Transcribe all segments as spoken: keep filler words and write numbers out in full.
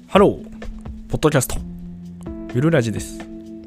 ハロー、ポッドキャスト、ゆるラジです。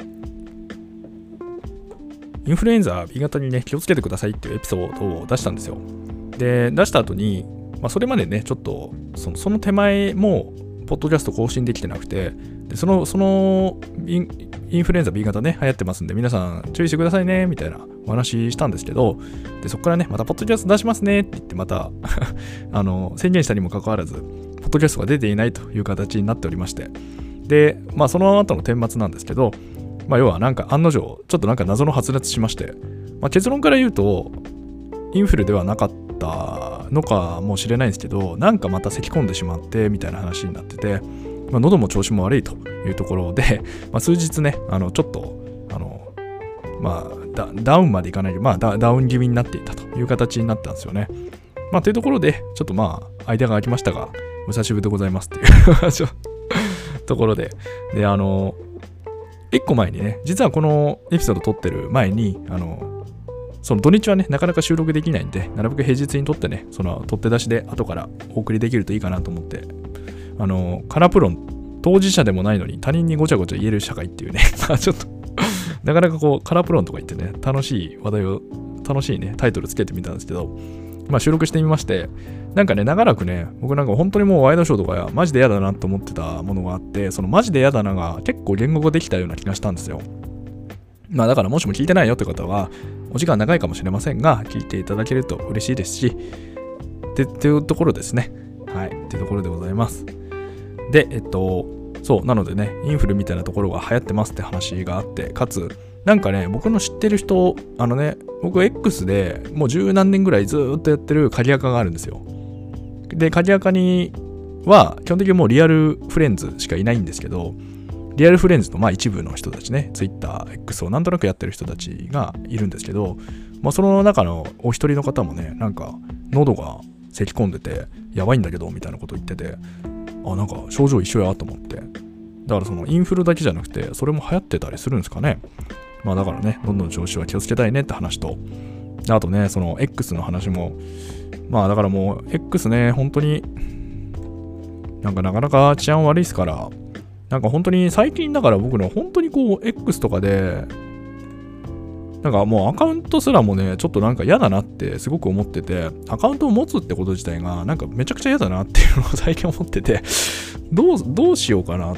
インフルエンザ ビー 型にね、気をつけてくださいっていうエピソードを出したんですよ。で、出した後に、まあ、それまでね、ちょっとその、その手前も、ポッドキャスト更新できてなくて、でその、そのイン、インフルエンザ ビー 型ね、流行ってますんで、皆さん注意してくださいね、みたいなお話したんですけど、でそこからね、またポッドキャスト出しますねって言って、またあの宣言したにもかかわらず、ポッドキャストが出ていないという形になっておりまして、で、まあ、その後の顛末なんですけど、まあ、要はなんか案の定、ちょっとなんか謎の発熱しまして、まあ、結論から言うと、インフルではなかったのかもしれないんですけど、なんかまた咳込んでしまってみたいな話になってて、まあ、喉も調子も悪いというところで、まあ、数日ね、あのちょっと、あのまあダ、ダウンまでいかないけど、まあダ、ダウン気味になっていたという形になったんですよね。まあ、というところで、ちょっとまあ、間が空きましたが、お久しぶりでございますっていうところで、で、あの、一個前にね、実はこのエピソード撮ってる前に、あの、その土日はね、なかなか収録できないんで、なるべく平日に撮ってね、その取って出しで後からお送りできるといいかなと思って、あの、カラプロン、当事者でもないのに他人にごちゃごちゃ言える社会っていうね、まあちょっと、なかなかこう、カラプロンとか言ってね、楽しい話題を、楽しいね、タイトルつけてみたんですけど、まあ収録してみまして、なんかね、長らくね、僕なんか本当にもうワイドショーとかマジで嫌だなと思ってたものがあって、そのマジで嫌だなが結構言語化できたような気がしたんですよ。まあだからもしも聞いてないよって方は、お時間長いかもしれませんが、聞いていただけると嬉しいですし、で、っていうところですね。はい、っていうところでございます。で、えっと、そう、なのでね、インフルみたいなところが流行ってますって話があって、かつ、なんかね、僕の知ってる人、あのね、僕 X でもう十何年ぐらいずーっとやってる鍵アカがあるんですよ。で、鍵アカには、基本的にもうリアルフレンズしかいないんですけど、リアルフレンズのまあ一部の人たちね、Twitter、X をなんとなくやってる人たちがいるんですけど、まあその中のお一人の方もね、なんか喉が咳込んでて、やばいんだけど、みたいなこと言ってて、あ、なんか症状一緒やと思って。だからそのインフルだけじゃなくて、それも流行ってたりするんですかね。まあだからね、どんどん調子は気をつけたいねって話と、あとね、その X の話も、まあだからもう X ね、本当になんかなかなか治安悪いですから、なんか本当に最近だから僕の本当にこう X とかで、なんかもうアカウントすらもね、ちょっとなんか嫌だなってすごく思ってて、アカウントを持つってこと自体がなんかめちゃくちゃ嫌だなっていうのを最近思ってて、どう、どうしようかなって。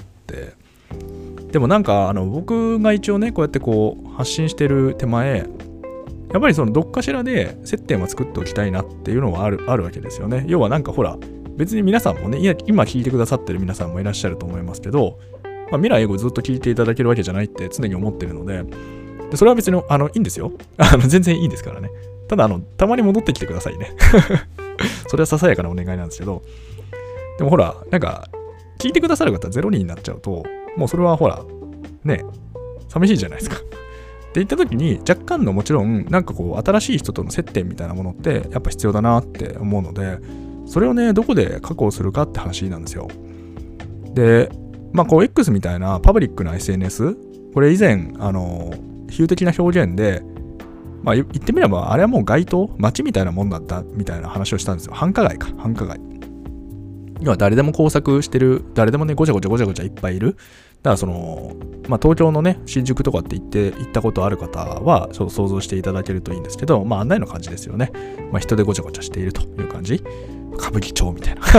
でもなんかあの僕が一応ね、こうやってこう発信してる手前、やっぱりそのどっかしらで接点は作っておきたいなっていうのはある、あるわけですよね。要はなんかほら、別に皆さんもね、今聞いてくださってる皆さんもいらっしゃると思いますけど、まあ、未来をずっと聞いていただけるわけじゃないって常に思ってるので、でそれは別にあのいいんですよ。あの全然いいんですからね。ただあの、たまに戻ってきてくださいね。それはささやかなお願いなんですけど、でもほら、なんか、聞いてくださる方ゼロ人になっちゃうと、もうそれはほら、ね、寂しいじゃないですか。って言った時に、若干のもちろん、なんかこう、新しい人との接点みたいなものって、やっぱ必要だなって思うので、それをね、どこで確保するかって話なんですよ。で、まあ、こう、X みたいなパブリックな エスエヌエス、これ以前、あの、比喩的な表現で、まあ、言ってみれば、あれはもう街頭、街みたいなもんだったみたいな話をしたんですよ。繁華街か、繁華街。要は誰でも工作してる、誰でもね、ごちゃごちゃごちゃごちゃいっぱいいる。だからその、まあ東京のね、新宿とかって行って、行ったことある方は、ちょっと想像していただけるといいんですけど、まあ案内の感じですよね。まあ人でごちゃごちゃしているという感じ。歌舞伎町みたいな。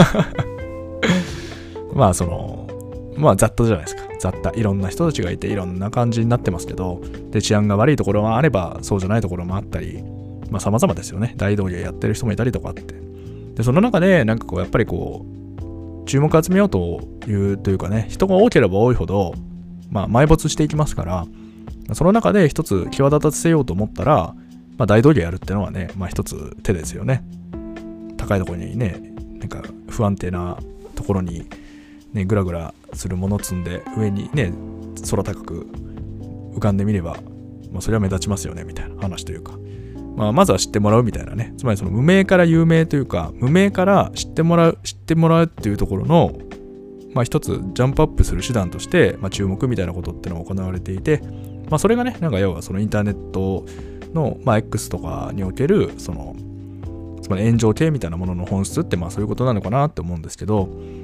まあその、まあ雑多じゃないですか。雑多。いろんな人たちがいて、いろんな感じになってますけど、で、治安が悪いところもあれば、そうじゃないところもあったり、まあ様々ですよね。大道芸やってる人もいたりとかって。で、その中で、なんかこう、やっぱりこう、注目を集めようというというかね、人が多ければ多いほど、まあ、埋没していきますから、その中で一つ際立たせようと思ったら、まあ、大道芸やるってのはね、まあ一つ手ですよね。高いところにね、なんか不安定なところに、ね、ぐらぐらするものを積んで、上にね、空高く浮かんでみれば、まあ、それは目立ちますよね、みたいな話というか。まあ、まずは知ってもらうみたいなね。つまりその無名から有名というか、無名から知ってもらう、知ってもらうっていうところの、まあ一つジャンプアップする手段として、まあ注目みたいなことっていうのが行われていて、まあそれがね、なんか要はそのインターネットの、まあ X とかにおける、その、つまり炎上系みたいなものの本質ってまあそういうことなのかなって思うんですけど、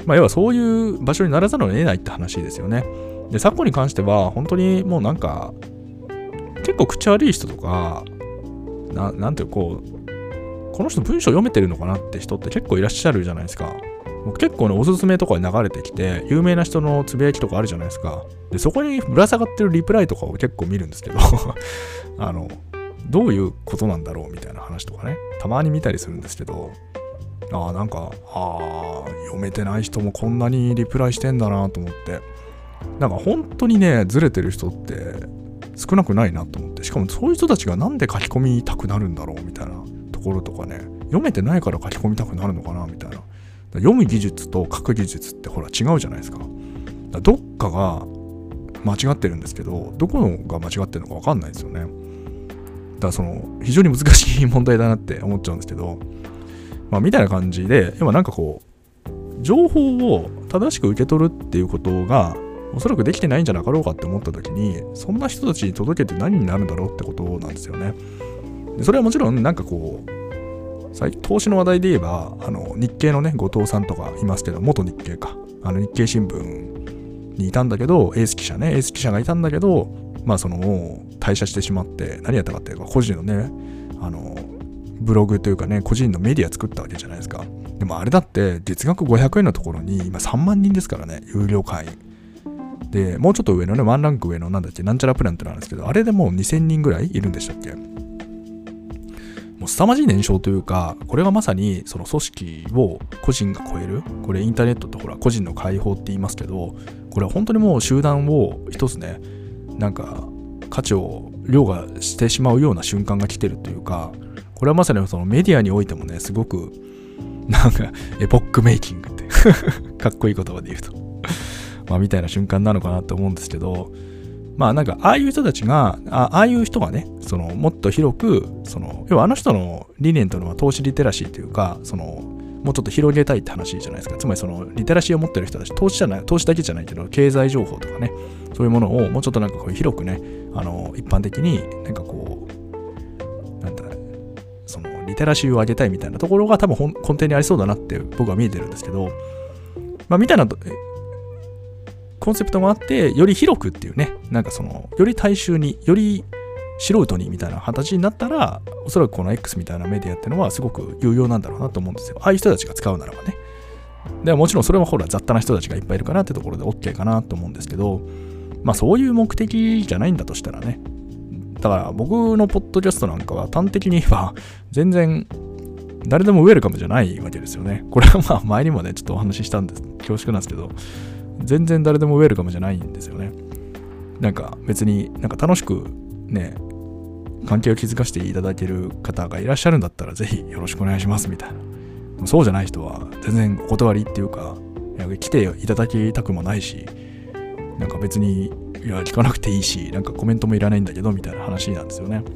まあ、要はそういう場所にならざるを得ないって話ですよね。で、昨今に関しては、本当にもうなんか、結構口悪い人とか、ななんていうこう、この人文章読めてるのかなって人って結構いらっしゃるじゃないですか。僕結構ね、おすすめとかに流れてきて、有名な人のつぶやきとかあるじゃないですか。で、そこにぶら下がってるリプライとかを結構見るんですけど、あの、どういうことなんだろうみたいな話とかね、たまに見たりするんですけど、ああ、なんか、ああ、読めてない人もこんなにリプライしてんだなと思って、なんか本当にね、ずれてる人って少なくないなと思って、しかもそういう人たちがなんで書き込みたくなるんだろうみたいなところとかね、読めてないから書き込みたくなるのかなみたいな。読む技術と書く技術ってほら違うじゃないですか。だどっかが間違ってるんですけど、どこのが間違ってるのか分かんないですよね。だからその非常に難しい問題だなって思っちゃうんですけど、まあみたいな感じで、今なんかこう情報を正しく受け取るっていうことがおそらくできてないんじゃなかろうかって思った時に、そんな人たちに届けて何になるんだろうってことなんですよね。でそれはもちろんなんかこう投資の話題で言えば、あの日経のね後藤さんとかいますけど、元日経か、あの日経新聞にいたんだけど、エース記者ねエース記者がいたんだけど、まあそのもう退社してしまって、何やったかっていうか個人のねあのブログというかね個人のメディア作ったわけじゃないですか。でもあれだって月額ごひゃくえんのところに今さんまんにんですからね、有料会員で、もうちょっと上のねワンランク上のなんだっけなんちゃらプランってのあるんですけど、あれでもうにせんにんぐらいいるんでしたっけ。もう凄まじい年商というか、これがまさにその組織を個人が超える、これインターネットってほら個人の解放って言いますけど、これは本当にもう集団を一つね、なんか価値を凌駕してしまうような瞬間が来てるというか、これはまさにそのメディアにおいてもね、すごくなんかエポックメイキングってかっこいい言葉で言うとまあみたいな瞬間なのかなって思うんですけど、まあなんかああいう人たちが あ, ああいう人がね、そのもっと広く、その要はあの人の理念というのは投資リテラシーというか、そのもうちょっと広げたいって話じゃないですか。つまりそのリテラシーを持ってる人たち、投資じゃない投資だけじゃないけど経済情報とかね、そういうものをもうちょっとなんかこう広くね、あの一般的になんかこうなんだそのリテラシーを上げたいみたいなところが多分根底にありそうだなって僕は見えてるんですけど、まあみたいなコンセプトがあって、より広くっていうね、なんかそのより大衆に、より素人にみたいな形になったら、おそらくこの X みたいなメディアっていうのはすごく有用なんだろうなと思うんですよ。ああいう人たちが使うならばね。でももちろんそれはほら雑多な人たちがいっぱいいるかなってところで OK かなと思うんですけど、まあそういう目的じゃないんだとしたらね。だから僕のポッドキャストなんかは端的に言えば全然誰でもウェルカムじゃないわけですよね。これはまあ前にもねちょっとお話ししたんです、恐縮なんですけど、全然誰でもウェルカムじゃないんですよね。なんか別になんか楽しくね関係を築かせていただける方がいらっしゃるんだったらぜひよろしくお願いしますみたいな。そうじゃない人は全然お断りっていうか、来ていただきたくもないし、なんか別にいや聞かなくていいし、なんかコメントもいらないんだけどみたいな話なんですよね。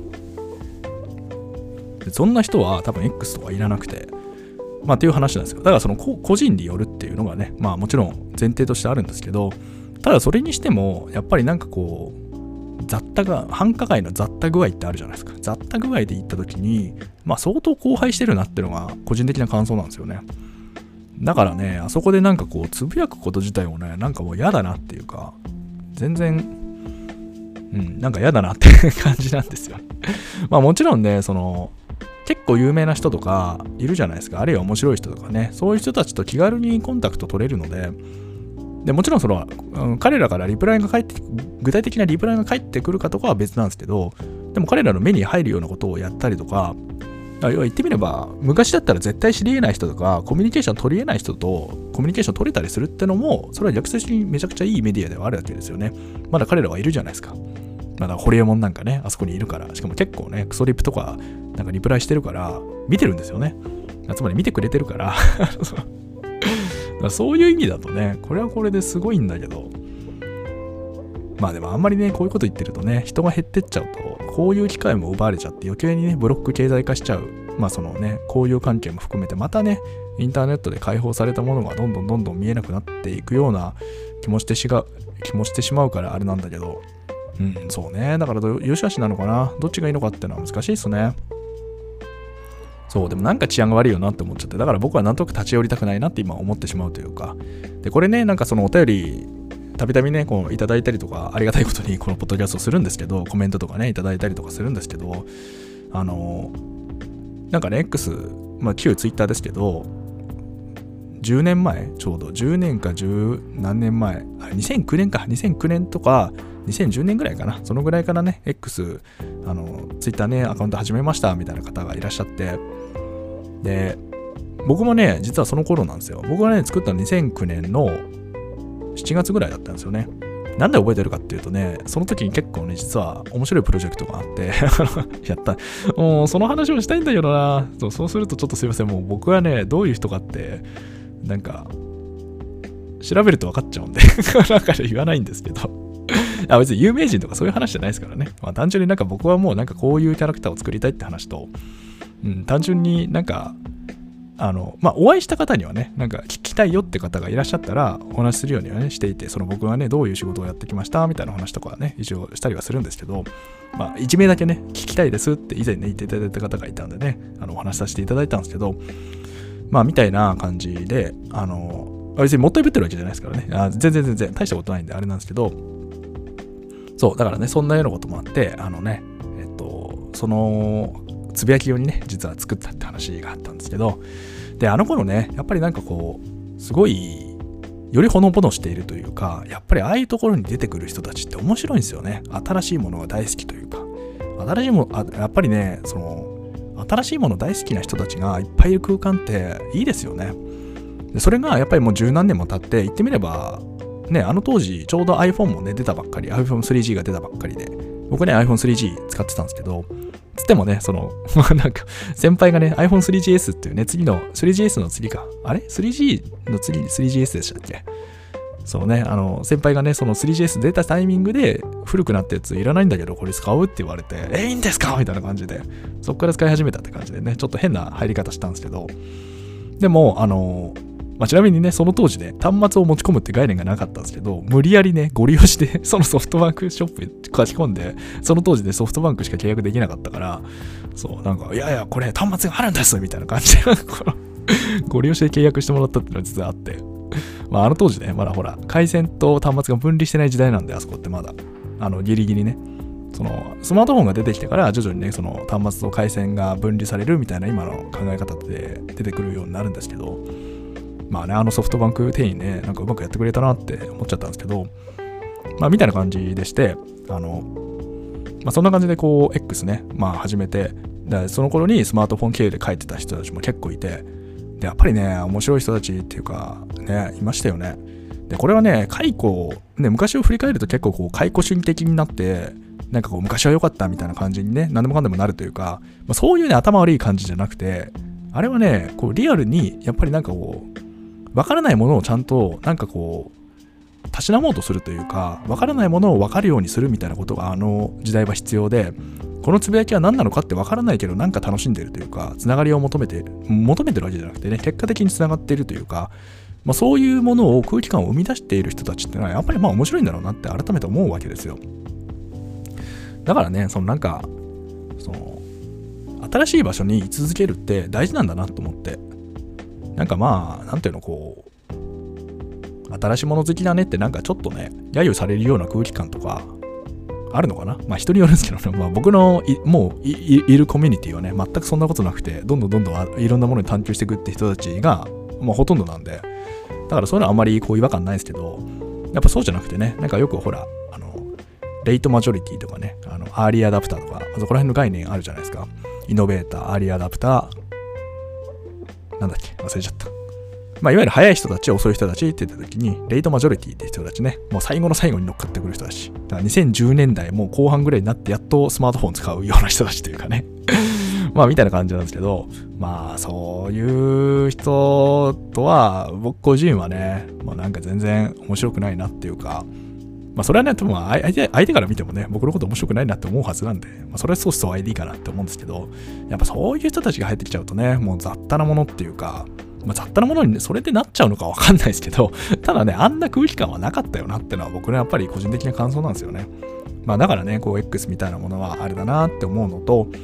でそんな人は多分 X とかいらなくて、まあっていう話なんですよ。だからその個人によるっていうのがね、まあもちろん前提としてあるんですけど、ただそれにしてもやっぱりなんかこう雑多が繁華街の雑多具合ってあるじゃないですか。雑多具合で行った時にまあ相当荒廃してるなっていうのが個人的な感想なんですよね。だからね、あそこでなんかこうつぶやくこと自体もね、なんかもう嫌だなっていうか、全然うんなんか嫌だなっていう感じなんですよ。まあもちろんね、その結構有名な人とかいるじゃないですか。あるいは面白い人とかね、そういう人たちと気軽にコンタクト取れるので、でもちろんその、うん、彼らからリプライが返って、具体的なリプライが返ってくるかとかは別なんですけど、でも彼らの目に入るようなことをやったりとか、要は言ってみれば昔だったら絶対知り得ない人とかコミュニケーション取り得ない人とコミュニケーション取れたりするってのも、それは逆説にめちゃくちゃいいメディアではあるわけですよね。まだ彼らはいるじゃないですか。まだホリエモンなんかね、あそこにいるから、しかも結構ねクソリプとかなんかリプライしてるから見てるんですよね。つまり見てくれてるからそういう意味だとね、これはこれですごいんだけど、まあでもあんまりねこういうこと言ってるとね、人が減ってっちゃうとこういう機会も奪われちゃって余計にねブロック経済化しちゃう、まあそのね交友関係も含めてまたねインターネットで解放されたものがどんどんどんどん見えなくなっていくような気もしてしが気もしてしまうからあれなんだけど、うんそうね、だからよしあしなのかな、どっちがいいのかっていうのは難しいですね。 そう、でもなんか治安が悪いよなって思っちゃって、だから僕はなんとなく立ち寄りたくないなって今思ってしまうというか、で、これね、なんかそのお便り、たびたびね、こういただいたりとか、ありがたいことにこのポッドキャストをするんですけど、コメントとかね、いただいたりとかするんですけど、あの、なんかね、X、まあ旧ツイッターですけど、じゅうねんまえ、ちょうどじゅうねんかじゅう何年前、あ、にせんきゅうねんか、にせんきゅうねんとか、にせんじゅうねんぐらいかな、そのぐらいからね、X、あの、ツイッターね、アカウント始めましたみたいな方がいらっしゃって、で、僕もね、実はその頃なんですよ。僕がね、作ったのにせんきゅうねんのしちがつぐらいだったんですよね。なんで覚えてるかっていうとね、その時に結構ね、実は面白いプロジェクトがあって、やった。もうその話をしたいんだけどな。そう、そうするとちょっとすいません。もう僕はね、どういう人かって、なんか、調べると分かっちゃうんで、だから言わないんですけど。あ、別に有名人とかそういう話じゃないですからね。まあ単純になんか僕はもうなんかこういうキャラクターを作りたいって話と、うん、単純になんか、あの、まあ、お会いした方にはね、なんか聞きたいよって方がいらっしゃったら、お話しするようにはね、していて、その僕はね、どういう仕事をやってきましたみたいな話とかはね、一応したりはするんですけど、まあ、一名だけね、聞きたいですって以前ね、言っていただいた方がいたんでね、あの、お話しさせていただいたんですけど、まあ、みたいな感じで、あの、別にもったいぶってるわけじゃないですからね、あ全然全然大したことないんで、あれなんですけど、そう、だからね、そんなようなこともあって、あのね、えっと、その、つぶやき用にね、実は作ったって話があったんですけど、で、あの頃ね、やっぱりなんかこう、すごい、よりほのぼのしているというか、やっぱりああいうところに出てくる人たちって面白いんですよね。新しいものが大好きというか、新しいもの、あやっぱりね、その、新しいもの大好きな人たちがいっぱいいる空間っていいですよね。で、それがやっぱりもう十何年も経って、言ってみれば、ね、あの当時、ちょうど iPhone もね、出たばっかり、アイフォンスリージー が出たばっかりで、僕ね、アイフォンスリージー 使ってたんですけど、つってもね、その、なんか、先輩がね、アイフォンスリージーエス っていうね、次の、スリージーエス の次か。あれ ?スリージー の次に スリージーエス でしたっけ？そうね、あの、先輩がね、その スリージーエス 出たタイミングで、古くなったやついらないんだけど、これ使うって言われて、え、いいんですかみたいな感じで、そっから使い始めたって感じでね、ちょっと変な入り方したんですけど、でも、あの、まあ、ちなみにね、その当時ね、端末を持ち込むって概念がなかったんですけど、無理やりね、ご利用して、そのソフトバンクショップに書き込んで、その当時でソフトバンクしか契約できなかったから、そう、なんか、いやいや、これ端末があるんですみたいな感じで、ご利用して契約してもらったっていうのは実はあって、まあ、あの当時ね、まだほら、回線と端末が分離してない時代なんで、あそこってまだ、あの、ギリギリね、その、スマートフォンが出てきてから、徐々にね、その端末と回線が分離されるみたいな今の考え方で出てくるようになるんですけど、まあね、あのソフトバンク店員ね、なんかうまくやってくれたなって思っちゃったんですけど、まあみたいな感じでして、あの、まあそんな感じでこう X ね、まあ始めて、でその頃にスマートフォン経由で書いてた人たちも結構いて、で、やっぱりね、面白い人たちっていうか、ね、いましたよね。で、これはね、解雇、ね、昔を振り返ると結構こう解雇主義的になって、なんかこう昔は良かったみたいな感じにね、何でもかんでもなるというか、まあ、そういうね、頭悪い感じじゃなくて、あれはね、こうリアルに、やっぱりなんかこう、わからないものをちゃんとなんかこうたしなもうとするというか、わからないものをわかるようにするみたいなことがあの時代は必要で、このつぶやきは何なのかってわからないけどなんか楽しんでるというか、つながりを求めて求めてるわけじゃなくてね、結果的につながっているというか、まあ、そういうものを空気感を生み出している人たちってのはやっぱりまあ面白いんだろうなって改めて思うわけですよ。だからね、そのなんかその新しい場所に居続けるって大事なんだなと思って、なんかまあ、なんていうの、こう、新しいもの好きだねってなんかちょっとね、揶揄されるような空気感とか、あるのかな。まあ人によるんですけどね、まあ僕のいもう い, いるコミュニティはね、全くそんなことなくて、どんどんどんどんいろんなものに探求していくって人たちが、まあほとんどなんで、だからそういうのはあんまりこう違和感ないですけど、やっぱそうじゃなくてね、なんかよくほら、あの、レイトマジョリティとかね、あの、アーリーアダプターとか、そこら辺の概念あるじゃないですか。イノベーター、アーリーアダプター、なんだっけ忘れちゃった。まあ、いわゆる早い人たち、遅い人たちって言った時に、レイトマジョリティって人たちね、もう最後の最後に乗っかってくる人たち。だからにせんじゅうねんだいもう後半ぐらいになってやっとスマートフォン使うような人たちというかね。まあ、みたいな感じなんですけど、まあ、そういう人とは、僕個人はね、まあなんか全然面白くないなっていうか、まあそれはね、多分相手、相手から見てもね、僕のこと面白くないなって思うはずなんで、まあそれはそうそう アイディー かなって思うんですけど、やっぱそういう人たちが入ってきちゃうとね、もう雑多なものっていうか、まあ、雑多なものにね、それでなっちゃうのかわかんないですけど、ただね、あんな空気感はなかったよなってのは僕のやっぱり個人的な感想なんですよね。まあだからね、こう X みたいなものはあれだなって思うのと、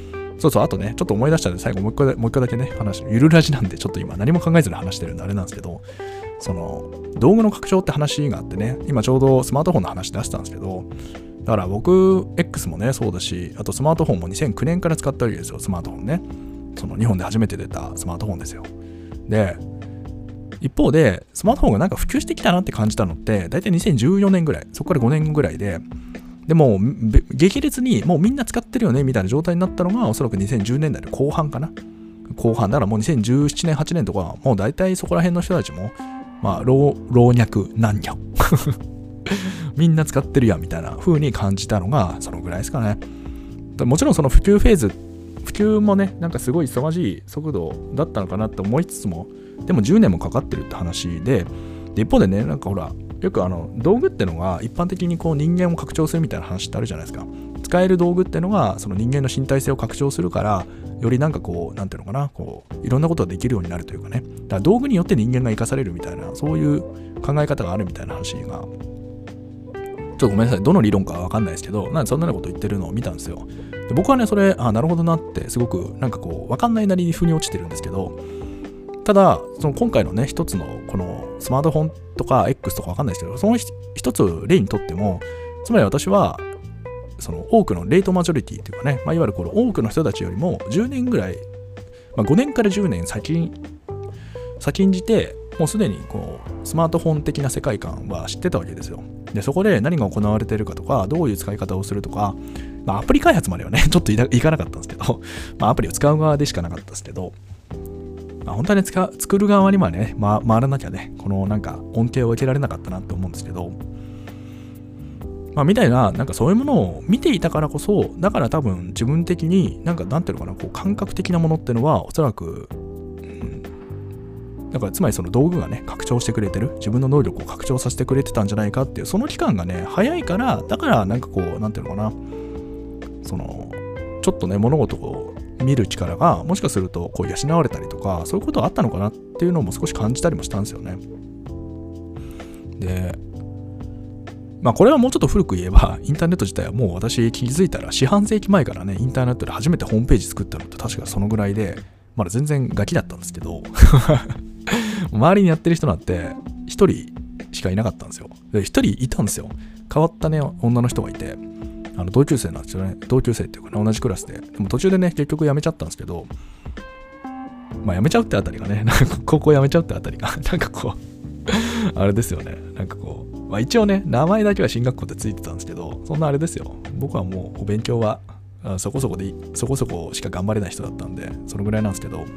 そうそう、あとね、ちょっと思い出したんで、最後もう一回、もう一回だけね、話、ゆるラジなんで、ちょっと今何も考えずに話してるんであれなんですけど、その、道具の拡張って話があってね、今ちょうどスマートフォンの話出したんですけど、だから僕、X もね、そうだし、あとスマートフォンもにせんきゅうねんから使ったわけですよ、スマートフォンね。その日本で初めて出たスマートフォンですよ。で、一方で、スマートフォンがなんか普及してきたなって感じたのって、だいたいにせんじゅうよねんぐらい、そこからごねんぐらいで、でも、激烈にもうみんな使ってるよねみたいな状態になったのが、おそらくにせんじゅうねんだいの後半かな。後半、だからもうにせんじゅうななねん、はちねんとか、もう大体そこら辺の人たちも、まあ、老、老若男女。みんな使ってるやんみたいな風に感じたのが、そのぐらいですかね。もちろんその普及フェーズ、普及もね、なんかすごい凄まじい速度だったのかなって思いつつも、でもじゅうねんもかかってるって話で、で一方でね、なんかほら、よくあの道具ってのが一般的にこう人間を拡張するみたいな話ってあるじゃないですか。使える道具ってのがその人間の身体性を拡張するから、よりなんかこう、なんていうのかな、こういろんなことができるようになるというかね。だから道具によって人間が生かされるみたいな、そういう考え方があるみたいな話が、ちょっとごめんなさい、どの理論かわかんないですけど、なんでそんなこと言ってるのを見たんですよ。で僕はね、それ、あ、なるほどなって、すごくなんかこう、わかんないなりに腑に落ちてるんですけど、ただ、その今回のね、一つのこのスマートフォンとか X とかわかんないですけど、その一つ例にとっても、つまり私は、その多くのレートマジョリティというかね、まあ、いわゆるこの多くの人たちよりもじゅうねんぐらい、まあ、ごねんからじゅうねん先、先んじて、もうすでにこうスマートフォン的な世界観は知ってたわけですよ。で、そこで何が行われているかとか、どういう使い方をするとか、まあ、アプリ開発まではね、ちょっといかなかったんですけど、まあ、アプリを使う側でしかなかったですけど、まあ、本当に使う作る側にはね、ま、回らなきゃね、このなんか恩恵を受けられなかったなって思うんですけど、まあ、みたいな、なんかそういうものを見ていたからこそ、だから多分自分的になんかなんていうのかな、こう感覚的なものってのはおそらく、うん、だからつまりその道具がね、拡張してくれてる、自分の能力を拡張させてくれてたんじゃないかっていう、その期間がね、早いから、だからなんかこう、なんていうのかな、その、ちょっとね、物事を見る力がもしかするとこう養われたりとか、そういうことがあったのかなっていうのも少し感じたりもしたんですよね。で、まあこれはもうちょっと古く言えば、インターネット自体はもう私気づいたら四半世紀前からね、インターネットで初めてホームページ作ったのって確かそのぐらいで、まだ全然ガキだったんですけど周りにやってる人なんて一人しかいなかったんですよ。で、一人いたんですよ。変わったね、女の人がいて、あの同級生なんですよね。同級生っていうかね、同じクラスで。でも途中でね、結局辞めちゃったんですけど、まあ辞めちゃうってあたりがね、なんか高校辞めちゃうってあたりが、なんかこう、あれですよね。なんかこう、まあ一応ね、名前だけは進学校でついてたんですけど、そんなあれですよ。僕はもうお勉強はそこそこでいい、そこそこしか頑張れない人だったんで、そのぐらいなんですけど、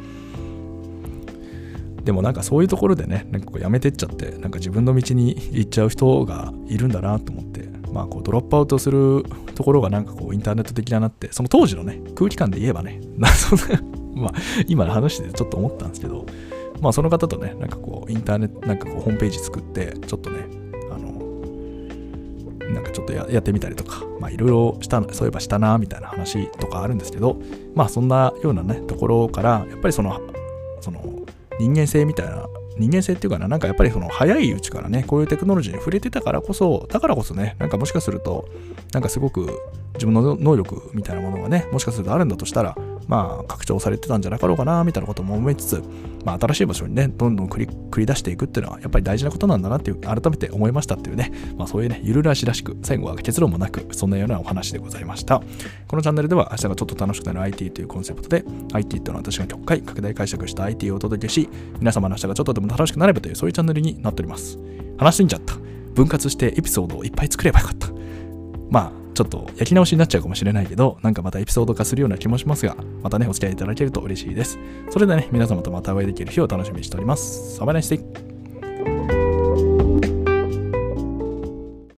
でもなんかそういうところでね、なんかこう辞めてっちゃって、なんか自分の道に行っちゃう人がいるんだなと思って、まあこうドロップアウトするところがなんかこうインターネット的だなって、その当時のね、空気感で言えばね、まあ今の話でちょっと思ったんですけど、まあその方とね、なんかこうインターネット、なんかこうホームページ作って、ちょっとね、あの、なんかちょっと や, やってみたりとか、まあいろいろした、そういえばしたな、みたいな話とかあるんですけど、まあそんなようなね、ところから、やっぱりその、その人間性みたいな、人間性っていうかな、なんかやっぱりその早いうちからね、こういうテクノロジーに触れてたからこそ、だからこそね、なんかもしかすると、なんかすごく自分の能力みたいなものがね、もしかするとあるんだとしたら、まあ拡張されてたんじゃなかろうかな、みたいなことも思いつつ、まあ新しい場所にね、どんどん繰り、繰り出していくっていうのは、やっぱり大事なことなんだなっていう、改めて思いましたっていうね、まあそういうね、ゆるらしらしく、最後は結論もなく、そんなようなお話でございました。このチャンネルでは、明日がちょっと楽しくなる アイティー というコンセプトで、アイティー というのは私が極快、拡大解釈した アイティー をお届けし、皆様の明日がちょっとでも楽しくなればという、そういうチャンネルになっております。話しすぎちゃった。分割してエピソードをいっぱい作ればよかった。まあ、ちょっと焼き直しになっちゃうかもしれないけど、なんかまたエピソード化するような気もしますが、またね、お付き合いいただけると嬉しいです。それではね、皆様とまたお会いできる日を楽しみにしております。Have a nice day!